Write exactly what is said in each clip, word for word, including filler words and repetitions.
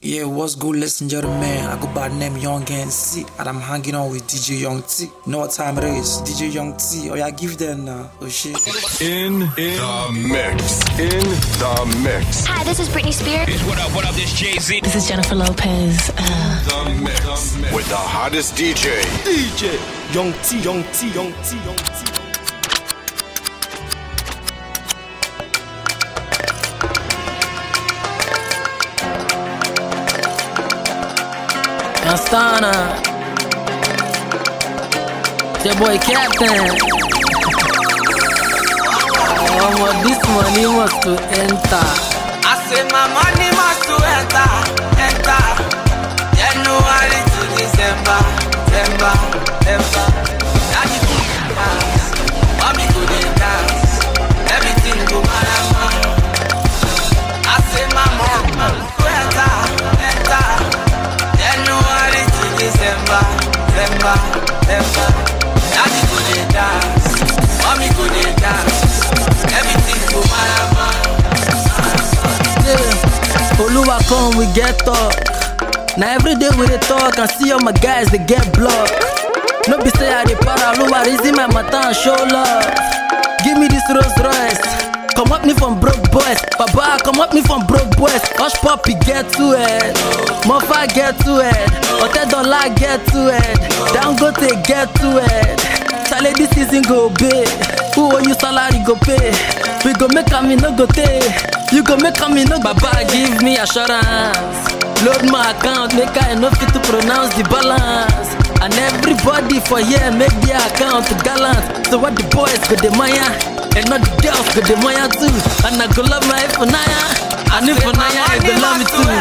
Yeah, what's good, ladies and gentlemen? I go by the name Young N C, and I'm hanging out with D J Young T. You know what time it is? D J Young T. Oh yeah, give them now. Oh shit. In, in the mix. In the mix. Hi, this is Britney Spears. Bitch, what up, what up, this Jay-Z. This is Jennifer Lopez. Uh... The mix. With the hottest D J. D J Young T, Young T, Young T, Young T. Astana, your boy Captain. Oh, but this money must to enter. I say my money must to enter, enter. January to December, December, December. Daddy go dance, mommy go dey dance, everything go marama. I say my money must to enter, enter. January to December, December, December. Daddy go dey dance, mommy go dey dance, everything go marama. Yeah, Oluwa come, we get talk. Now every day we dey talk and see all my guys they get blocked. No be say I dey para, Oluwa raising my matter and show love. Give me this Rolls Royce. Come up me from broke boys, Baba, come up me from broke boys. Hush puppy get to it, Mofa get to it, Hotel Dollar get to it, Dangote get to it. Charlie this season go big, who owe you salary go pay. We go make a me no go take, you go make a me no go. Baba give me assurance, load my account, make I no fit to pronounce the balance. And everybody for here make their account gallant. So what the boys go the Maya, and not the girls go the Maya too. And I go love my Ifonaya, and Ifonaya I go love me too.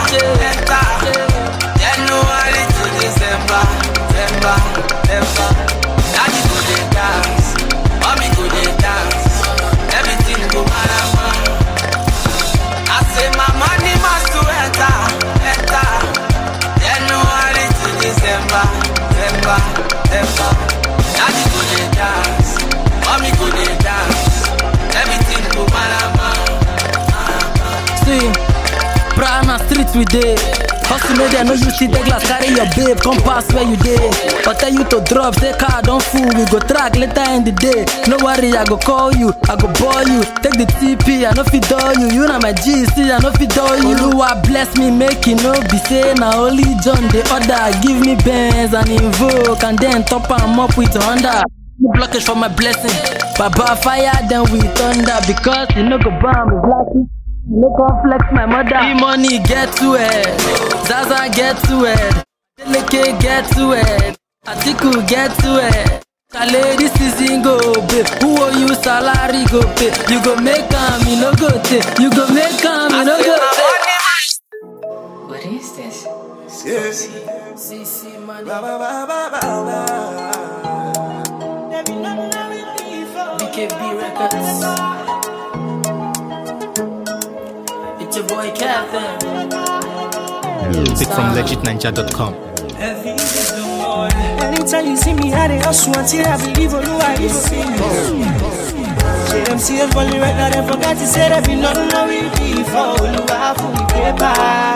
January to December, December, December. Daddy go dey dance, mommy go dey dance, everything go marama. I say my money must to enter, enter. January to December, December, December. Daddy go dey dance, mommy go dey dance, everything go marama. See, Prana street we dey. Hustle no dey, no you see the glass, carry your babe, come pass where you dey. But tell you to drop, say car don't fool, we go track later in the day. No worry, I go call you, I go ball you. Take the T P, I no fit dull you. You know my G C, I no fit dull you. Oluwa bless me, make it no be say na only John the order. Give me Benz and Invoke, and then top am up with Honda. Blockage for my blessing, Baba fire then we thunder. Because you no go bomb, it's like no complex, my mother. The money get to it, Zaza get to it, Deleke get to it, Atiku get to it. Kale this season go pay, who owe you salary go pay. You go make am, you no go take. You go make am, you no go take. What is this? Yes. C C money, B K B Records. It's your boy Captain. Pick from legit ninja dot com. Anytime you see me, I dey hustle until I believe Oluwa is see me. J M C is balling right now, they forgot to say that we nothing no we before Oluwa for the paper.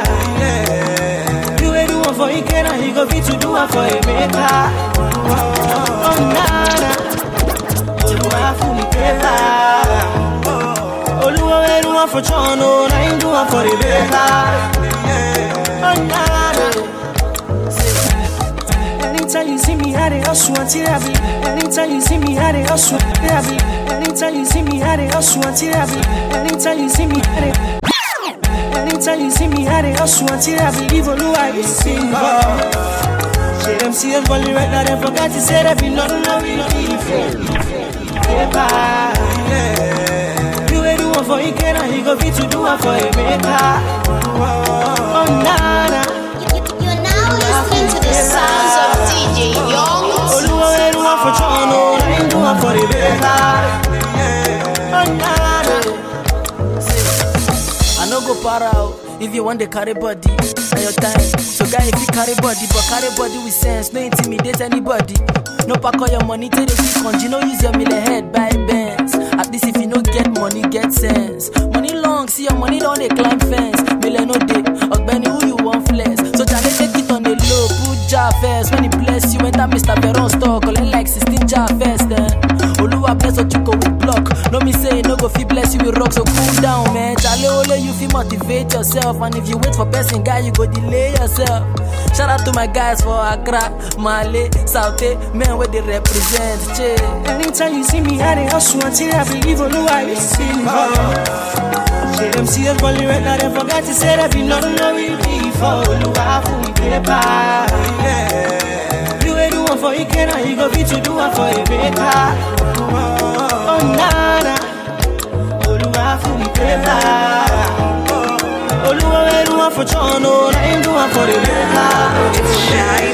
You ain't do one for Ike and he go fit to do one for a maker. Oh nana, Oluwa for the paper. Oluwa ain't do one for John, no, I ain't do one for the paper. Oh nana. Anytime you see me, I dey hustle until I be. Anytime you see me, I dey hustle until I be. Anytime you see me, I dey hustle until I be. Anytime you see me, I dey. Anytime you see me, I dey hustle until I believe Oluwa is single. J M C is balling right now, they forgot to say that we nothing no we before. You ain't do one for Ike and he go fit to do one for a maker. Oh nana. Listening to the sounds of D J Young. Oluwa ain't do one for John, no, I ain't do one for the baker. Oh nana. I no go para out. If you want to carry body, at your time. So guy, if you carry body, but carry body with sense, no intimidate anybody. No pack all your money to the kick on, you no use your million head, buy bands. At this if you no get money, get sense. Money long, see your money don't they climb fence. Million no day, Ogbeni who you want flex. So Charlie take it on the low, put jar first. When he bless you, enter Mister Veron store, collect like sixteen jar first. Then Oluwa bless what you go with block. No me say no go fit bless you with rock, so cool down, man. Charlie only you feel motivate yourself, and if you wait for person guy, you go delay yourself. Shout out to my guys for Accra, Male, Saute, men where they represent. Che. Anytime you see me, I dey hustle until I believe Oluwa is silver. Say them see us balling right now, they forgot to say that we not know we before Oluwa for we paper. You ain't do one for you can, you go be to do one for a baker. Oh nana, Oluwa for we paper. Oluwa we do one for John, oh I ain't do one for the baker. It's shy,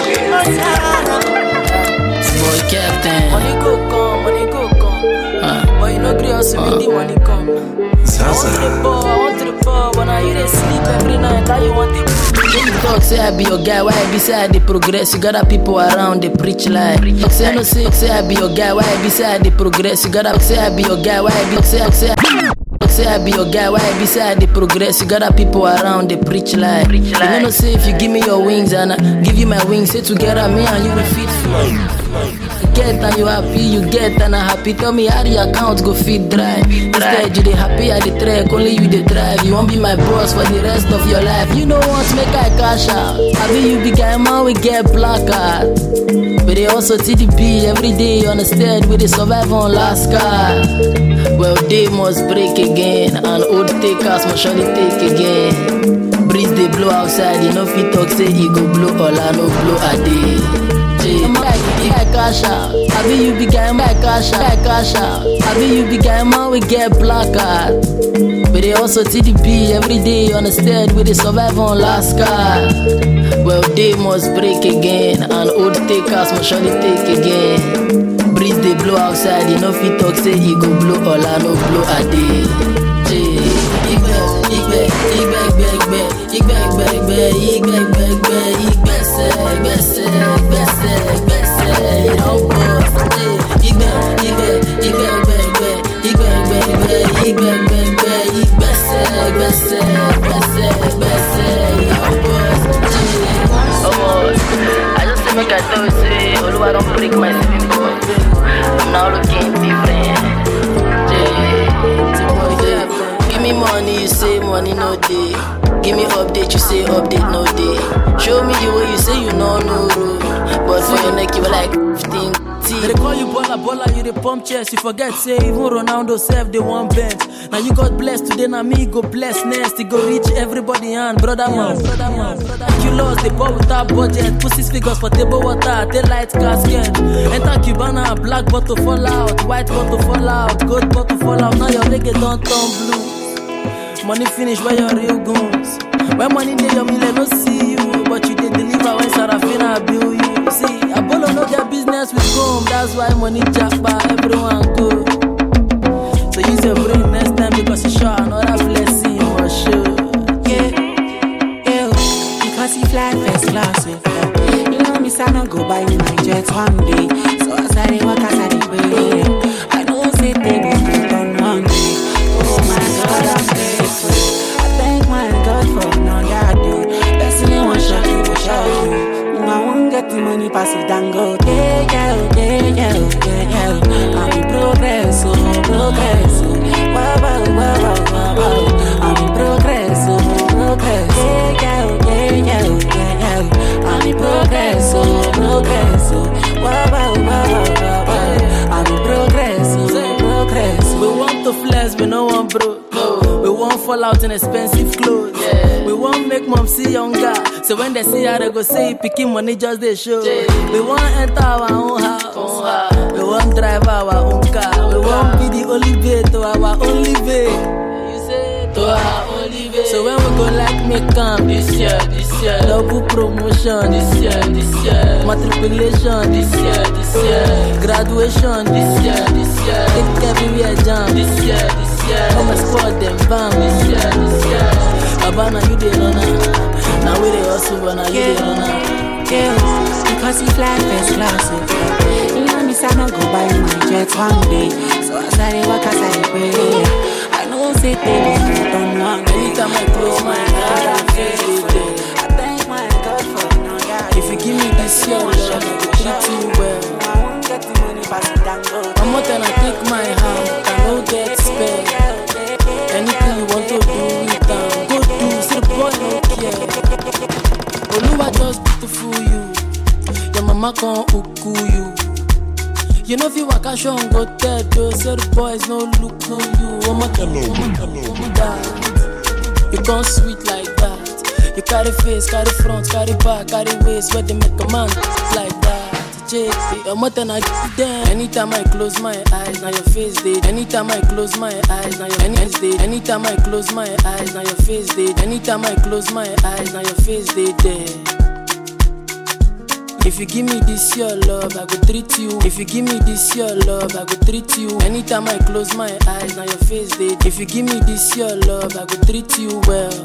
boy captain. Money go come, money go come. Uh, but you know agree also with the money come. I want to the ball, I want to the ball. When I hear they sleep every night, how you want the ball? When you talk, say I be your guy, why I be say I dey progress? You got a people around, they preach like. Talk, say I no say, say I be your guy, why I be say I dey progress? You got a say I be your guy, why I be say I say say I be your guy, why I be say I dey progress? You got a people around, they preach like. You know say if you give me your wings and I give you my wings, say together me and you will fit fly. You get and you happy, you get and I happy. Tell me how the account go fit drive. Instead you dey happy at the track, only you dey drive. You won't be my boss for the rest of your life. You know what, make I cash out. I be you big guy, man, we get black card. But they also T D P every day on the stead with the survive on last card. Well, they must break again, and old takers must surely take again. Breeze they blow outside, you know if you talk say he go blow all I no blow a day. I cash out. I be you big guy, I cash out. I cash out. I be you big guy, man, we get black card. But they also T D P every day on the stead with the survive on last card. Well, they must break again, and old takers must surely take again. Breeze they blow outside, you know if you talk say he go blow all I no blow a day. Igbe, igbe, igbe, igbe, igbe, igbe, igbe, igbe, igbe, igbe, igbe, se, igbe, se, igbe, se, igbe, se, igbe, igbe, igbe, igbe, igbe, igbe, igbe, igbe, igbe, igbe, igbe, igbe, se, igbe, se, igbe, se, igbe, se, oh, I just say make I tell you say Oluwa don't break my sleeping boy. I'm now looking different. Give me money, you say money no day. Give me update, you say update no day. Show me the way you say you know no road. But for your neck you like fifteen. They call you baller, baller, you the pump chest. You forget, say even Ronaldo self they want bench. Now you got blessed today, now me go bless next. It go reach everybody hand, brother man, brother man, brother. You lost the ball without budget. Put six figures for table water, they light casket. Enter Cubana, black bottle fall out, white bottle fall out, gold bottle fall out. Now your reggae don't turn blue. Money finish where your real goons. When money dey your million no see you, but you dey deliver when Sarafina bill you. See, Apollo no get business with comb, that's why money japa everyone go. So use your brain next time because you sure another blessing for sure. Yeah, yeah, because he fly first class with you. You know me, son, I go buy my jet one day. So as I dey walk, as I dey pray, I know say things go done one day. Oh my God, I'm grateful. I thank my God for another day. Best thing one shot, you go shot you. I won't get the money, pass it and go. Yeah, yeah, yeah, yeah, yeah, yeah. I'm in progress, oh, progress, oh. Wow, wow, wow, wow, wow. I'm in progress, oh, progress. Yeah, yeah, yeah, yeah, yeah, yeah. I'm in progress, oh, progress, oh. Wow, wow, wow, wow, wow. I'm in progress, oh, progress. We want to flex, we no want broke. We won't fall out in expensive clothes. Yeah. We won't make mom see younger. So when they see her, they go say, picking money just they show. Yeah. We won't enter our own house. Own house. We won't drive our own car. Own we won't be the only way to our only way. You say to our only way. So when we go like make come this year, this year. Double promotion this year, this year. Matriculation this year, this year. Graduation this year, this year. Take everywhere jam this year, this year. Come and squad them bam this year, this year. Baba now you the runner. Now we the hustle, but now you the runner. Yeah, because he fly first class with you. You know me, son, I go buy my jet one day. So as as I dey walk, as I dey pray. I know say things don't want. Anytime I close my eyes, I feel it. I thank my God for it. If you give me this your love, I will treat you well. I won't get the money, pass it down. I'm more than I take my hand, I don't get spare. Anything you want to do with them, go do. See the boy no care. Oluwa just beautiful you. Your mama can't uku you. You know if you walk a show and go tell those say the boys no look on you. Oh my God, oh my God, oh my God. You can't sweet like that. You carry face, carry front, carry back, carry waist. Where they make a man like that. J P, I'm more than I give them. Anytime I close my eyes, now your face dead. Anytime I close my eyes, now your face dead. Anytime I close my eyes, now your face dead. Anytime I close my eyes, now your face dead. If you give me this your love, I go treat you. If you give me this your love, I go treat you. Anytime I close my eyes, now your face dead. If you give me this your love, I go treat you well.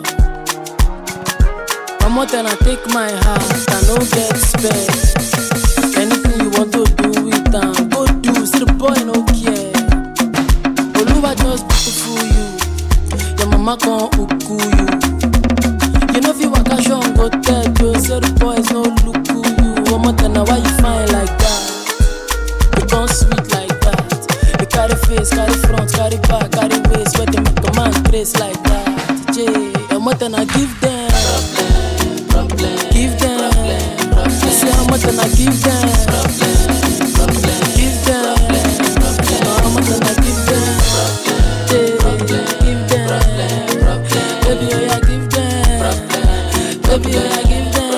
I'm more than I take my house, I no get spare. Anything you want to do with them, go do. See the boy no care. Oluwa just beautiful you. Your mama can't uku you. You know if you walk a show and go tell you, say the boys no look you. One more than why you fine like that? You can't sweet like that. You carry face, carry front, carry back, carry waist. Where they make a man grace like that. J, I'm more than I give them. Problem, problem, give them. Problem, problem. You say how much than I give them. Problem, problem, give them. Problem, how much than I give them. J, give them. Baby, oh yeah, give them. Baby, oh yeah, give them.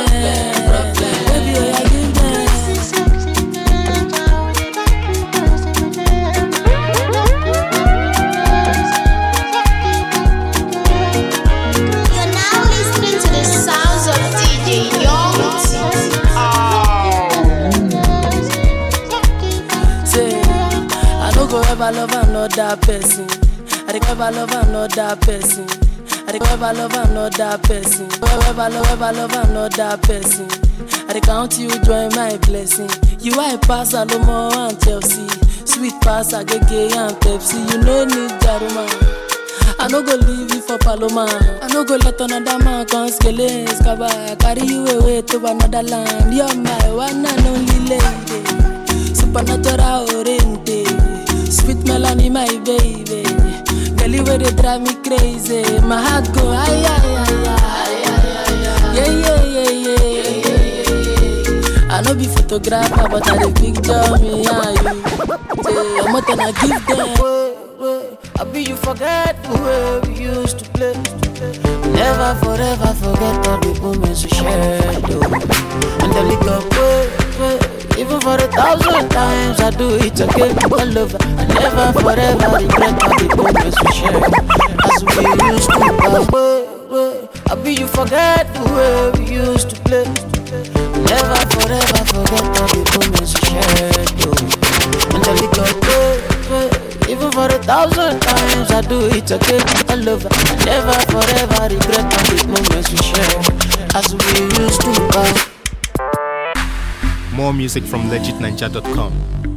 I love another person. I dey ever love another person. I dey ever love another person. Ever love, ever love another person. I dey count you join my blessing. You I pass Alomo and Chelsea, sweet pass Agege and Pepsi. You no need Jaruma. I no go leave you for Paloma. I no go let another man come skele skaba. Carry you away to another land. You're my one and only lady, supernatural oriente. Sweet Melanie, my baby. Girl, you they drive me crazy. My heart go ay ay ay ay ay. Yeah yeah yeah yeah yeah. I know be photographer, but I dey picture me and you. Say I'm more than I give them. I be you forget the way we used to play. Never forever forget all the moments we shared. And the little boy. Even for a thousand times I do it again. I love it. I never forever regret all the moments we share. As we used to. I be you forget the way we used to play. Never forever forget all the moments we shared. And the little boy. Even for a thousand times I do it again. I love it. I never forever regret all the moments we share. As we used to. More music from legit ninja dot com.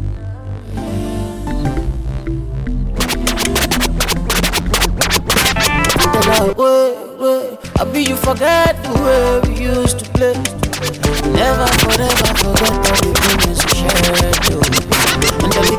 I be you forget the way we used to play. Never forever forget all the moments we shared. And the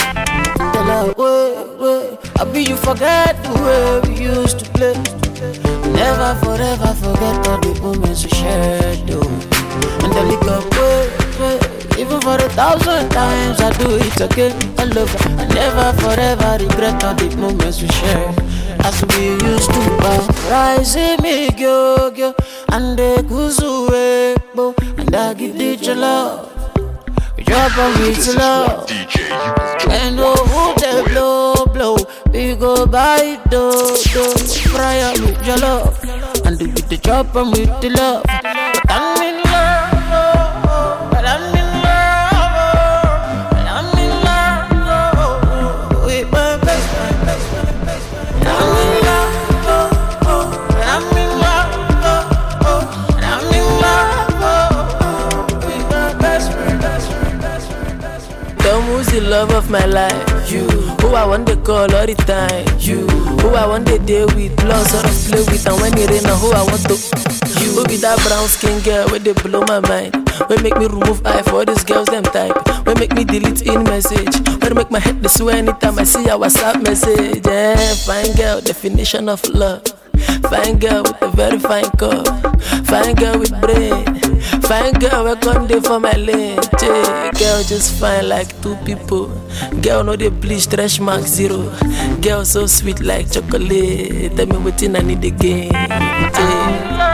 little I be you forget the way we used to play. Never forever forget all the moments we shared. And the little even for a thousand times I do it again. I love it. I never forever regret all the moments we share. As we used to buy. Rise me go go and the kuzu ebo and I give it your love. We drop on with love. And oh who they blow blow. We go buy do do fry with your love. And do with the drop on with the love. But I'm in love. But I'm in the love of my life, you. Who I want to call all the time? You. Who I want to deal with, plus or play with, and when it rain, who I want to. You. Who be that brown skin girl where they blow my mind? Where make me remove eye for these girls them type? Where make me delete in message? Where make my head this way anytime I see a WhatsApp message? Yeah, fine girl, definition of love. Fine girl with a very fine cup. Fine girl with brain. Fine girl, welcome day for my lane. Yeah, girl just fine like two people. Girl no they bleach, trash mark zero. Girl so sweet like chocolate. Tell me what I need again. Yeah.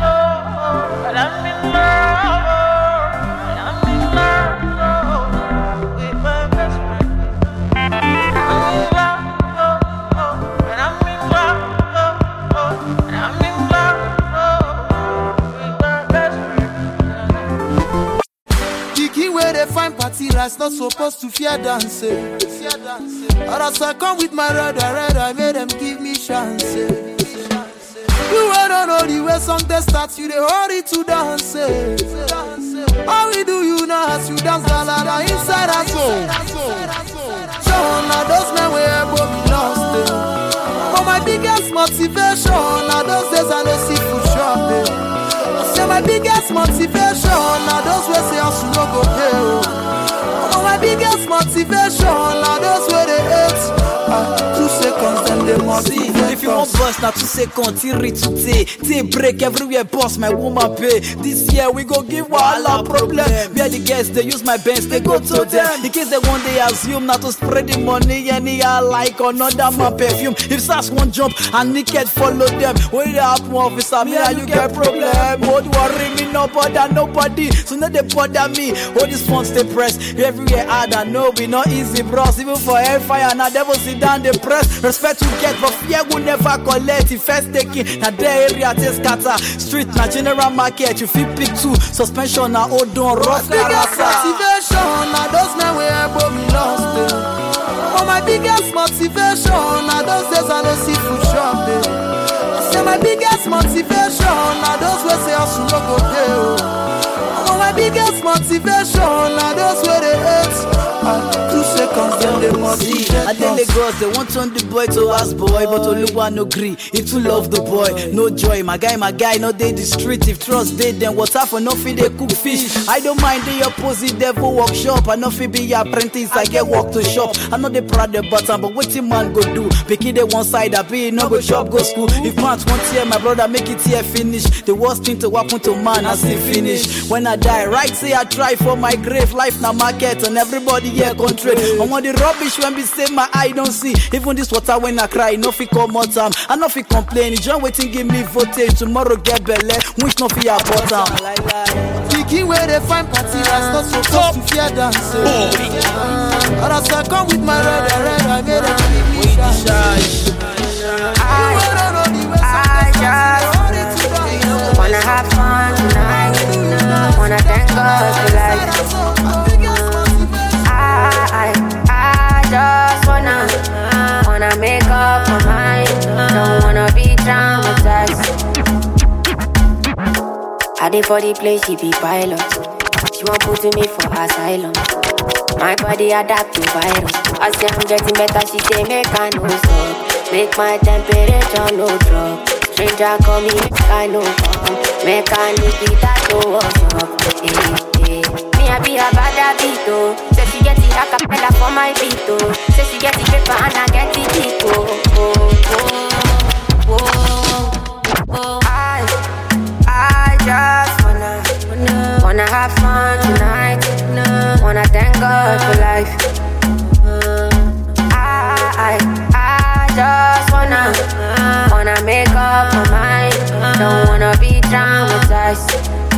Fine party rice, not supposed to fear dancing. Or as I come with my red, red, I made them give me chance. You don't know the way song they start, you they hurry to dance. How we do you now as you dance the ladder inside our soul. So now those men were both lost. But my biggest motivation, now those days I don't see food shopping. Say my biggest motivation, now those way say I should not go pay. Oh, my biggest motivation, now those way they hate. Uh, two seconds, then they motivate. If you want bust, now two seconds, till reach today. Take break everywhere, boss, my woman pay. This year we go give Walla problem. Where the guests, they use my bench, they go to them. In case they one day assume not to spread the money, anyhow like another man perfume. If Sash won't jump and naked follow them, when they happen, officer, me and you get problem. Don't worry me, no bother nobody. So now they bother me. All these phones they press everywhere hard. I know we not easy, bros. Even for hellfire, now devil sit down the press. Respect to get, but fear will never collect. If first taking, now their area they scatter. Street, now general market, you feel pick two. Suspension, now hold on, rough biggest motivation, now those men were above me lost. Oh, my biggest motivation, now those days I don't see food shopping. Say my biggest motivation, now those way say I should not go pay. Oh, my biggest motivation, now those way they hate. Uh, two seconds, then they motivate. I then the girls, they want turn the boy to ask boy, but Oluwa no agree. He too love the boy, no joy. My guy, my guy, no they the street. If trust they, then water for nothing they cook fish. I don't mind the opposite devil workshop. I know fi be your apprentice, I get work to shop. I know they proud the button, but what the man go do? Picky they one side, I be no go shop, go school. If pants one tear, my brother make it here finish. The worst thing to happen to man as he finish. When I die, right say I try for my grave. Life na market and everybody here country. I want the rubbish when we say my eye don't see. Even this water when I cry, no fi come out time. I no fi complain. John waiting give me voltage. Tomorrow get belly. Wish no fi a bottom. Thinking where they find party that's not supposed to fear dancing. Or as I come with my red, red, I made them give me chance. I just wanna have fun tonight. Wanna thank God for life. I, I just wanna, wanna make up my mind. Don't wanna be traumatized. I did for the place, she be pilot. She won't put me for asylum. My body adapt to virus. I say I'm getting better, she say make I no stop. Make my temperature no drop. Stranger call me, I know come. Make I need it, I know what's up. Hey, hey. Me I be a bad habit, oh. Say she get the acapella for my beat, oh. Say she get the paper and I get the beat, oh. Oh, oh, oh, oh. I, I just wanna, wanna, wanna have fun tonight. Wanna thank God for life. I, I, I just wanna, wanna make up my mind. Don't wanna be traumatized.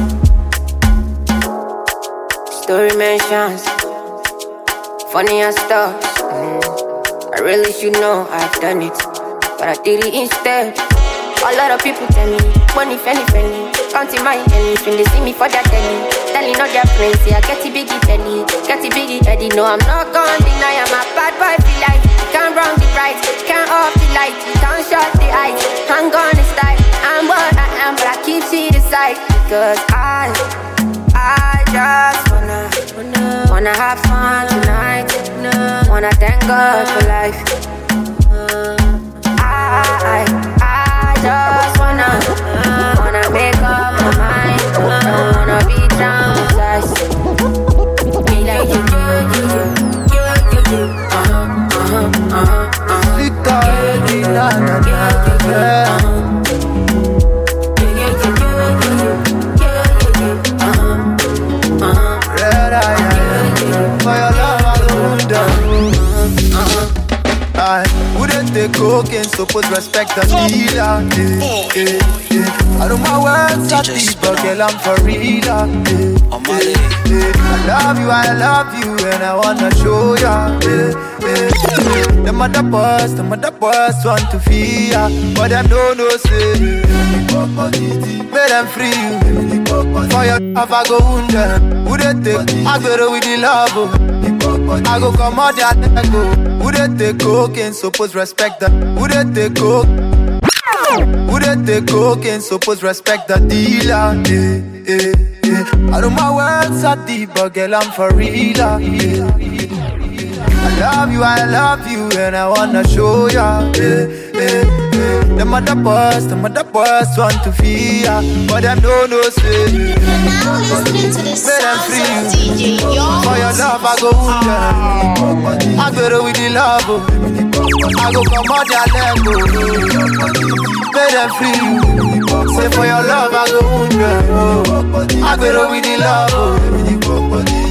Story mentions funny and stuff. mm. I really should know I've done it, but I did it instead. A lot of people tell me, money, penny, penny. Counting my pennies when they see me for their telly. Telling all their friends, yeah, get the biggie penny. Get the biggie Eddie, no, I'm not gonna deny I'm a bad boy for life. Can't wrong the right, can't off the light. Can't shut the eyes, I'm gonna style. I'm what I am, but I keep to the side. Because I, I just wanna, wanna, wanna have fun tonight. Wanna thank God for life. I, I just wanna, wanna make up my mind. Don't wanna be traumatized. Be like you, you, you, you, you, you. Uh-huh, uh-huh, uh-huh, uh-huh. For your love, I don't know. I wouldn't take cocaine, so put respect the dealer. Eh, eh, eh. I know my words are deep, but girl, I'm for real. Eh, eh, eh. I love you, I love you, and I wanna show ya. Eh, eh, eh. The mother boss, the mother boss want to feel ya, but them don't know say. Make them free you. For your love, I go wound them. Wouldn't take, I go with the love. I go come out there and go. Would they take cocaine, suppose respect that? Would they take coke? Would they take cocaine, suppose respect the dealer? Eh, eh, eh. I know my words are deep, but girl, I'm for real. Eh. I love you, I love you, and I wanna show ya. Eh, eh, eh. The mother boss, the mother boss want to feel ya, but them don't know say. Now listening to the sounds of D J Young. For your love, I go wound them. I go with the love. I go come out there and go. Make them free. Say for your love, I go wound them. I go with the love.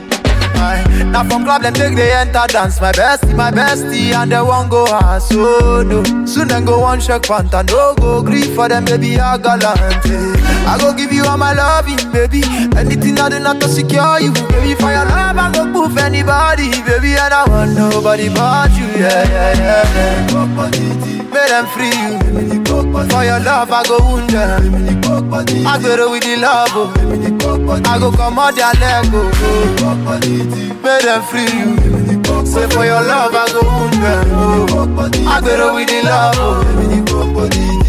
Now from club them take they enter dance. My bestie, my bestie, and they won't go hard. So no, soon then go one shake pant and no go grief for them, baby, I gallant. I go give you all my loving, baby. Anything I do not to secure you, baby. For your love, I go proof anybody, baby. And I want nobody but you, yeah, yeah, yeah, yeah. Make them free you. For your love, I go wound them. I go with the love. I go come out there and go. Make them free you. Say for your love, I go wound them. I go with the love.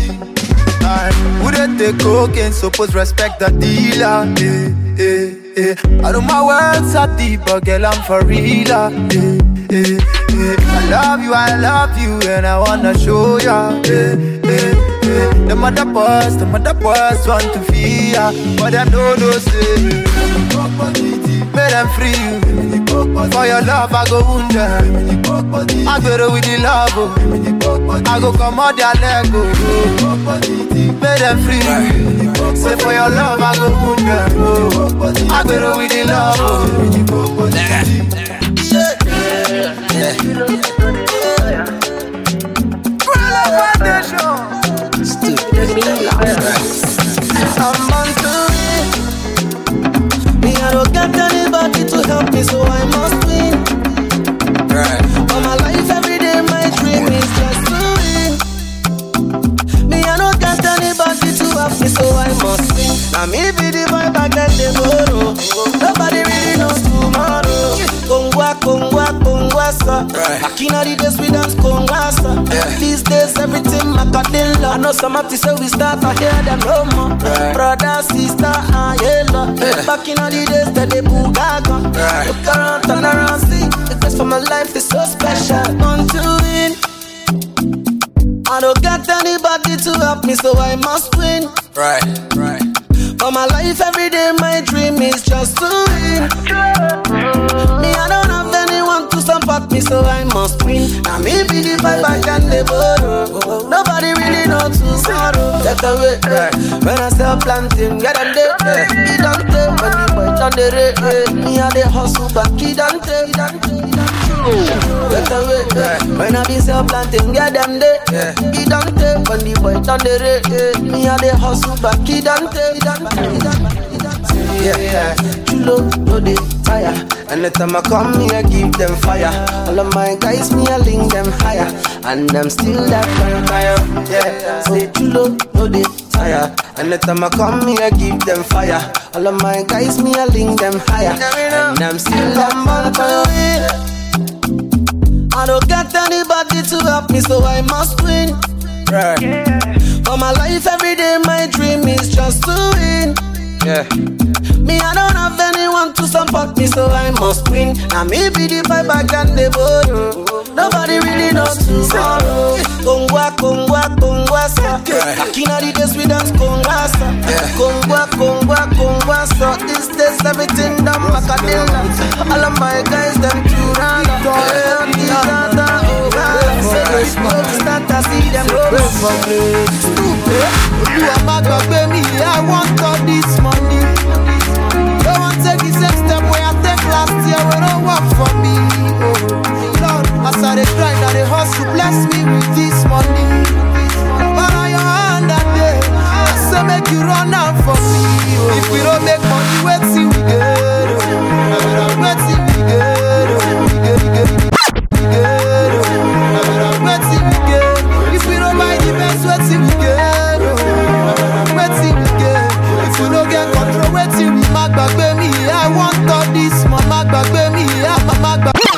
I wouldn't take cocaine, suppose respect the dealer. Eh, eh, eh. I know my words are deep, but girl, I'm for real. Eh, eh, eh. I love you, I love you, and I wanna show ya. Eh, eh, eh. The mother boss, the mother boss want to feel ya, but them don't know say. Make them free you. For your love, I go wound them. I go with the love. I go come out there and go. Make them free you. Say for your love, I go wound them. I go with the love. I'm on to it. Me, I don't get anybody to help me, so I must win. Right. All my life, every day, my dream is just to win. Me, I don't get anybody to help me, so I must win. Now me be the vibe, I get the moro. Nobody really knows tomorrow. Kongwa, kongwa, kongwa, sa. Back in the days we dance kongwa, sa. These days everything macadilla. I know some have to say we start, I hear them no more. Right. Brother, sister, and yellow. Yeah. Back in the days that they boogaga. Right. Look around, turn around, see. The best for my life is so special. Want to win. I don't get anybody to help me, so I must win. Right, right. For my life, every day, my dream is just to win. Me, I don't have anyone to support me, so I must win. Now me be the vibe I can borrow. Nobody really knows tomorrow. Get away, right. When I sell planting, get on the yeah. He don't take when the boy on the rate. Me and the hustle back, he don't take, he don't take. Get away, right. When I be sell planting, get them there. Yeah. He don't take when the boy on the rate. Me and the hustle back, he don't take, he don't take. Yeah, yeah. Chulo, no they tire. Anytime I come here, give them fire. All of my guys, me I link them higher, and them still that fire. Yeah, say chulo, no they tire. Anytime I come here, give them fire. All of my guys, me I link them higher, and them still that fire. I don't get anybody to help me, so I must win. Right. For my life, every day, my dream is just to win. Yeah. Me, I don't have anyone to support me, so I must win. Now me be the vibe I can borrow. Nobody really knows tomorrow. Kongwa, kongwa, kongwa, sa. Back in the days we dance kongwa, sa. Kongwa, kongwa, kongwa, sa. These days everything done macadilla. All of my guys them too run. Start to see them stupid. You are my baby, I want all this money. Don't want to take the same step where I take last year when I work for me. Oh, Lord, as I dey grind and dey hustle, bless me with this money. But on your hand that day, I say make you run out for me. Oh, if we don't make money, wait till we get it. Wait till we get it. We get it, get it, get it. Wait till we get it. If we don't buy the best, wait till we get it. Wait till we get it. If we don't get control, wait till we mag back me. I want all this, mama back me. Yeah, mama back me.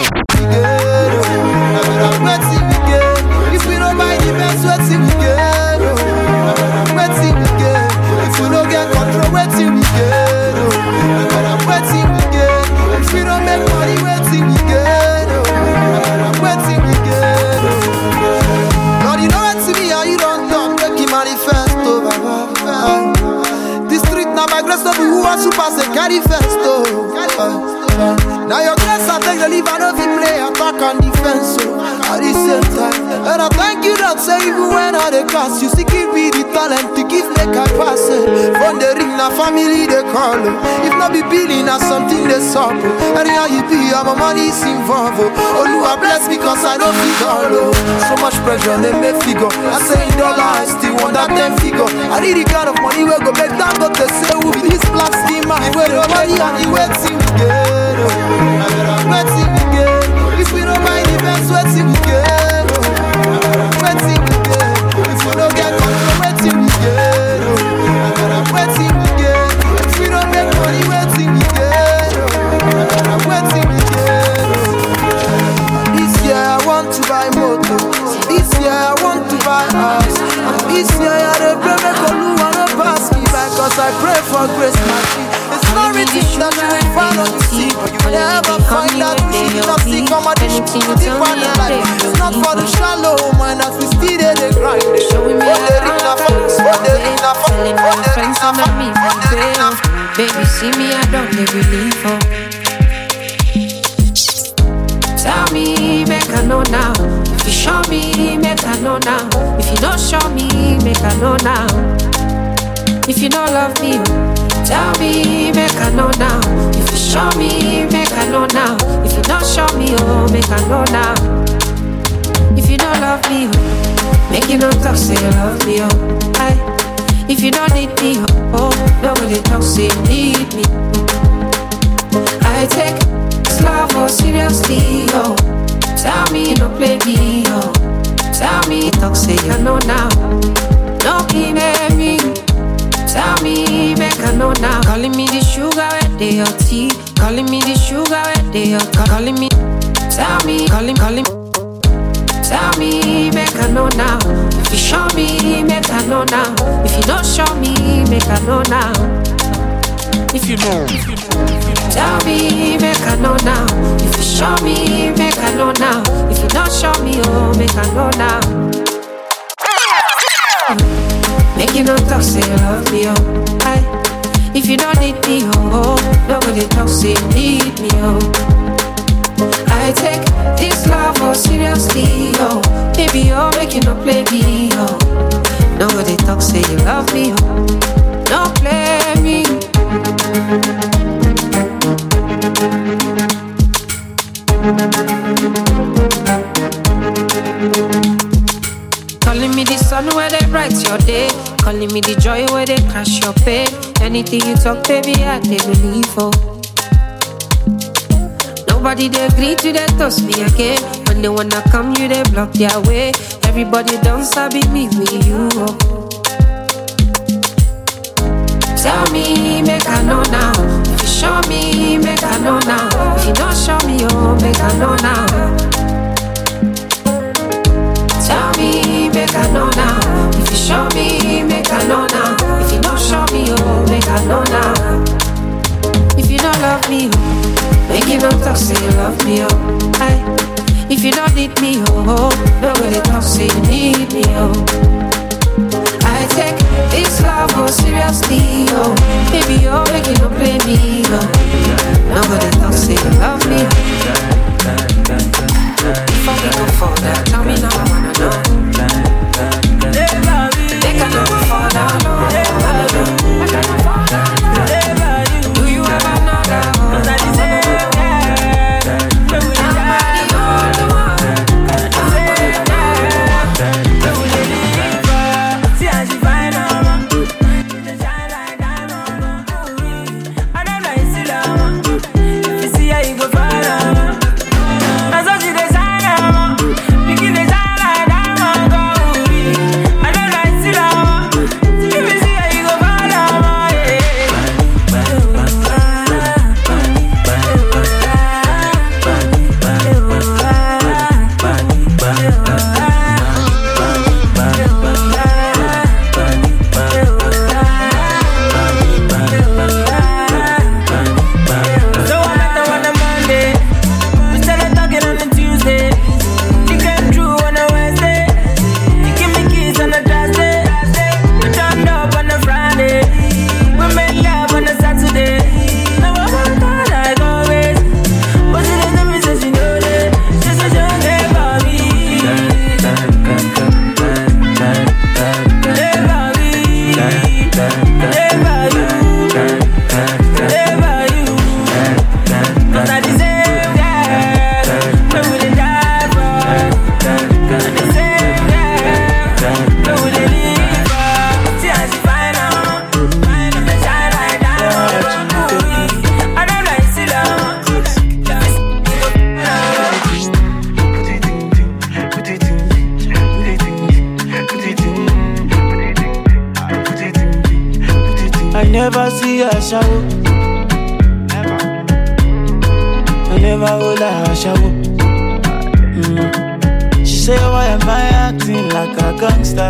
Wait till we get it. If we don't buy the best, wait till we get it. Wait till we get it. If we don't get control, wait till we get it. Wait till we get it. If we don't make money, wait till we get it. Wait till we get it. Lord, you know what to me, how you don't talk, make you manifest over. The street now by grace of who are super say carry first oh. Now your grace I take the leave and of play attack and defense oh. At the same time, and I thank you that say even when I the cast, you still give me the talent to give make I pass it. From the ring na family they call oh. If not be billing na something they solve oh. Anyhow you be, my money is involved oh. Oluwa bless me cause I don't figure oh. So much pressure they make figure. I say in dollar I still want that ten figure. I need the kind of money we go make that go to say who be this plastic man. Where the money and the wait till we get oh. Wait till we get. If we don't buy the best, wait till we get oh. Wait till we get. If we don't get control, wait till we get oh. Wait till we get. If we don't make money, wait till we get oh. Wait till we get oh. This year I want to buy motor. This year I want to buy house. And this year I dey pray make Oluwa no pass me by, cause I pray for grace mercy. It's not written that you will find on the sea, but you never find that you should not see come at the shit to the final life. It's not for the shallow mind that we still dey dey grind. Showing me how telling my friends some of me from fail. Baby, see me, I don't dey believe for. Tell me, make I know now. If you show me, make I know now. If you don't show me, make I know now. If you don't love me, tell me, make I know now. If you show me, make I know now. If you don't show me, oh, make I know now. If you don't love me, oh, make you not talk, say you love me, oh. Aye. If you don't need me, oh, oh, nobody talk, say you need me. I take this love oh, seriously, oh. Tell me, no play me, oh. Tell me, talk, say you know now. Don't keep me. Tell me, make I know now. Calling me the sugar where they your tea. Calling me the sugar where they your calling me. Tell me, calling, calling. Tell me, make I know now. If you show me, make I know now. If you don't show me, make I know now. If you know, tell me, make I know now. If you show me, make I know now. If you don't show me, oh, make I know now. Make you no talk, say you love me, oh. Aye. If you don't need me, oh, oh, nobody talk, say you need me, oh. I take this love oh seriously, oh. Baby, oh, make you no play me, oh. Nobody talk, say you love me, oh. Don't play me. Calling me the sun where they bright your day. Calling me the joy where they crash your pain. Anything you talk, baby, I they believe for. Nobody they agree to they toss me again. When they wanna come, you they block their way. Everybody don't sabi me with you. Oh. Tell me, make I know now. If you show me, make I know now. If you don't show me, oh, make I know now. Tell me, make I know now. If you show me, make I know now. If you don't show me, oh, make I know now. need me, oh. Nobody talk, say you need me, oh. I take this love oh seriously, oh. Baby, you're making no play me, oh. Nobody talk, say you love me. Before we go further, tell me now, I wanna know. They can never fall down, no. They can never fall down, no. Do you ever know that? Cause I deserve never see her shower. Never. I never hold her shower. Mm. She say, why am I acting like a gangster?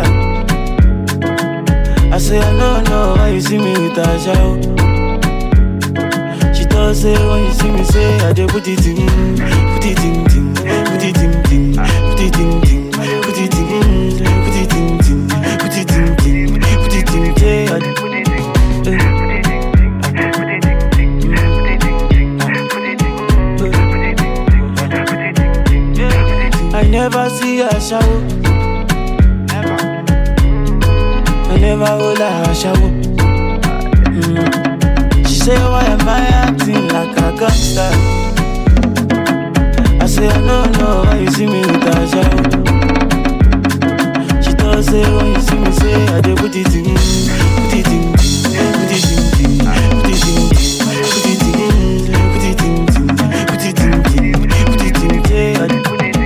I say, I don't know why you see me with a shower. She thought, say, when you see me, say, I dey put it in, put it in, ting, put it in, ting, put it in, ting, put it in, put it in, ting, put it in, ting, put it in, ting, I dey put it in. I never see her shower. Never. I never hold her shower. Mm. She say, why am I acting like a gangster? I say, I don't know why you see me with her shower. She thought, say, when you see me, say, I dey put it in, put it in, put it in, put it in, put it in, put it in, put it in, put it in, yeah, I dey put it in.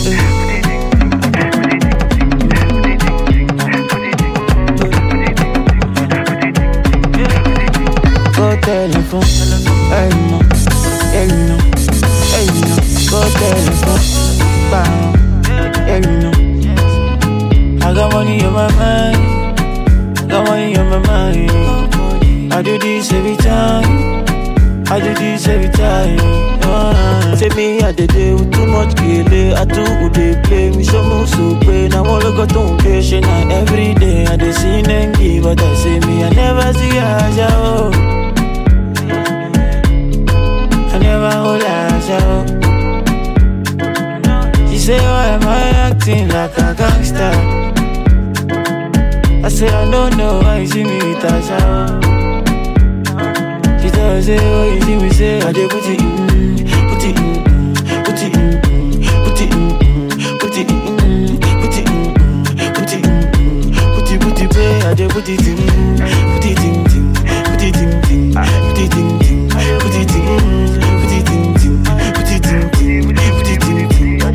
Go telephone, hey no, hey no, hey no. Go telephone, bam, hey no. I got money on my mind, I got money on my mind. I do this every time, I do this every time. Uh, say me I did it with too much kille, I do good they play me so move so pain. I wanna go to patient and every day I dey see and give, but I say me I never see her show. I never hold her show. She say why am I acting like a gangster? I say I don't know why you see me with her show. She tell say oh you see me say I dey put it in. Put it in, put it in, put it in, put it in, put it in, put it in, put it, put it, pay. I dey put it in, put it in, put it in, put it in, put it in, put it in, put it in, put it in.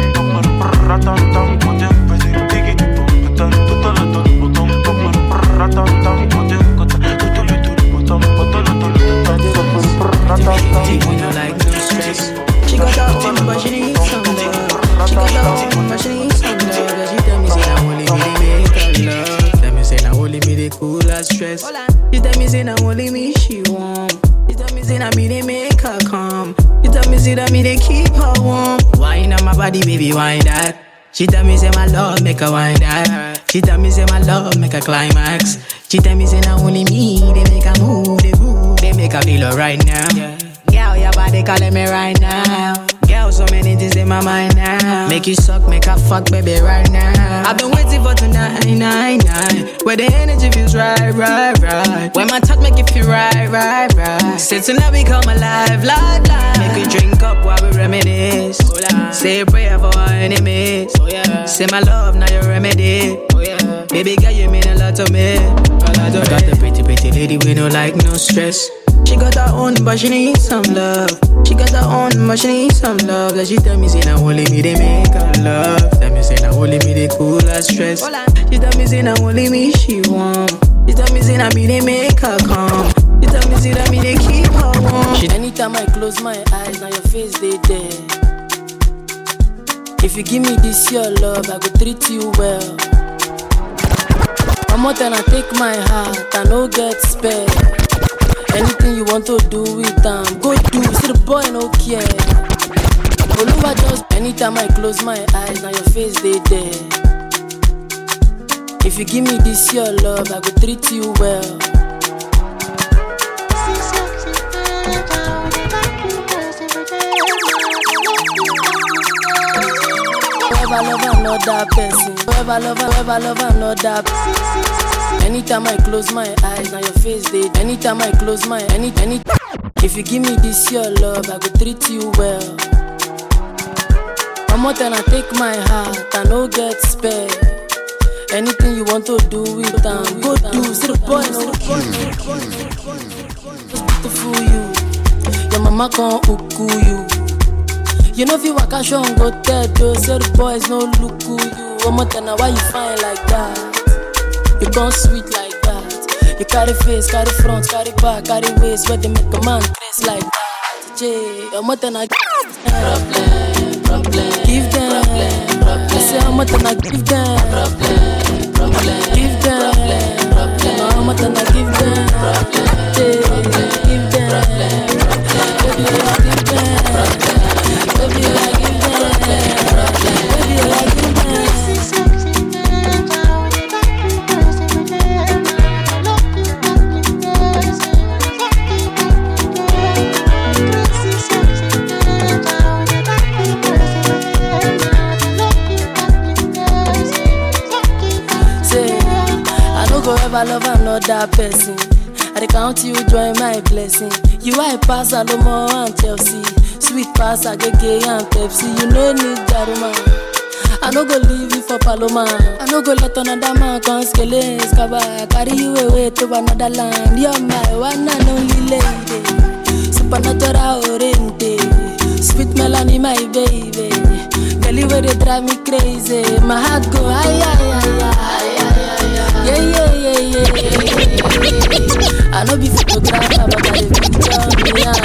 She got that thing, but she needs some love. She got that thing, but she needs some love. Cause she tell me say now only me they make her love. Tell me say now only me they cool her stress. She tell me say now only me she want. She tell me say now me they make her calm. She tell me, say that me they keep her warm. Wine on my body, baby, wine that. She tell me, say my love, make her wine that. She tell me, say my love, make her climax. She tell me, say not only me, they make her move, they move, they make her feel alright now. Yeah. Girl, your body calling me right now. Girl, so many things in my mind now. Make you suck, make her fuck, baby, right now. I've been waiting for tonight, nine, nine. Where the energy feels right, right, right. When my touch make you feel right, right, right. Say tonight we come alive, live, live. Make you drink up while we reminisce. Oh, say a prayer for our enemies. Oh, yeah. Say my love, now your remedy. Oh, yeah. Baby girl, you mean a lot to me. A lot to got the pretty, pretty lady with no like, no stress. She got her own, but she needs some love. She got her own, but she needs some love. Like she tell me, say, now only me, they make her love. Tell me, say, now only me, they cool her stress. She tell me, say, now only me, she warm. She tell me, say, now me, they make her calm. She tell me, say, that me, they keep her warm. She, anytime I close my eyes, now your face, they there. If you give me this, your love, I go treat you well. I'm more than I take my heart, I no get spare. Anything you want to do with them, go do. See the boy no care. Oluwa just anytime I close my eyes, now your face they there. If you give me this your love, I go treat you well. Forever love another person. Forever love, forever love another person. Anytime I close my eyes, now your face they. Anytime I close my any any. If you give me this your love, I go treat you well. I'm more than I take my heart, I no get spare. Anything you want to do with them, go do. See the boy, no to fool you. Your mama can't uku you. You know if you walk a show and go tell those say the boys no look you. I'm more than why you fine like that. You gone sweet like that. You carry face, carry front, carry back, carry waist. Where they make a man crazy like that. Jay, I'm more than I problem, problem. Give them problem, problem. I say I'm more than I give them problem, problem. Give them problem, problem. No, I'm more than I give them problem, Jay, give them problem, baby, I give them problem, baby, I give them problem, baby, I give them. I love another person. I count you join my blessing. You I pass Alomo and Chelsea. Sweet pass Agege and Pepsi. You no need Daruma. I no go leave you for Paloma. I no go let another man come scale Skaba. Carry you away to another land. You're my one and only lady. Supernatural oriente. Sweet Melanie my baby. Girl you they drive me crazy. My heart go ay ay ay ay. Yeah, yeah, yeah, yeah, yeah, yeah. I know be photographer, but I picture me.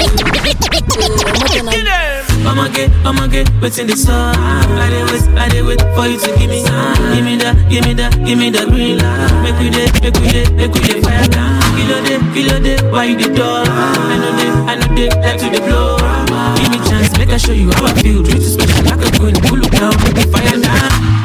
I'ma get, I'ma get what's in the sun. I did wait, I did wait for you to give me, give me that, give me that, give me that green light. Make we day, make we day, make we day fire down. Kilo day, kilo day, why you the door? I know they, I know they, like to the blow. Give me chance, make I show you how I feel. Treat you special like a queen, pull it down, make it fire down.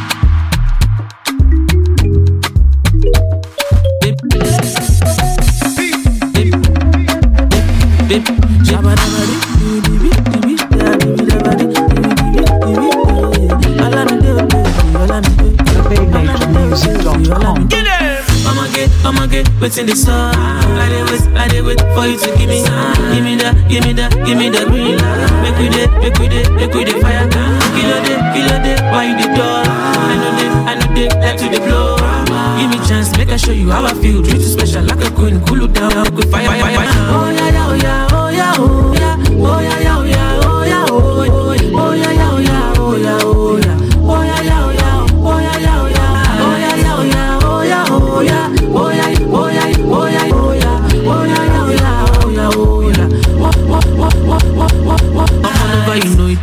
I'ma get what's in the sun. I did wait, I did wait for you to give me, give me that, give me that, give me that green light. Make we day, make we day, make we day fire. Kilo day, kilo day, why you the door? I know they, I know they, like to the blow. Give me chance, make I show you how I feel. Treat you special like a queen, cool you down, make we fire, fire, fire. Oh yeah, yeah, oh yeah, oh yeah, oh yeah, oh yeah, yeah, oh yeah, oh yeah, oh yeah, oh yeah, yeah, oh yeah, oh yeah, oh yeah, oh yeah, yeah, oh yeah, oh yeah, yeah, oh yeah, oh yeah, yeah, oh yeah, oh yeah, oh yeah. Oh yeah, oh yeah, oh yeah, oh yeah, oh yeah, oh yeah, oh yeah, oh yeah. I'm all over, you know it takes two to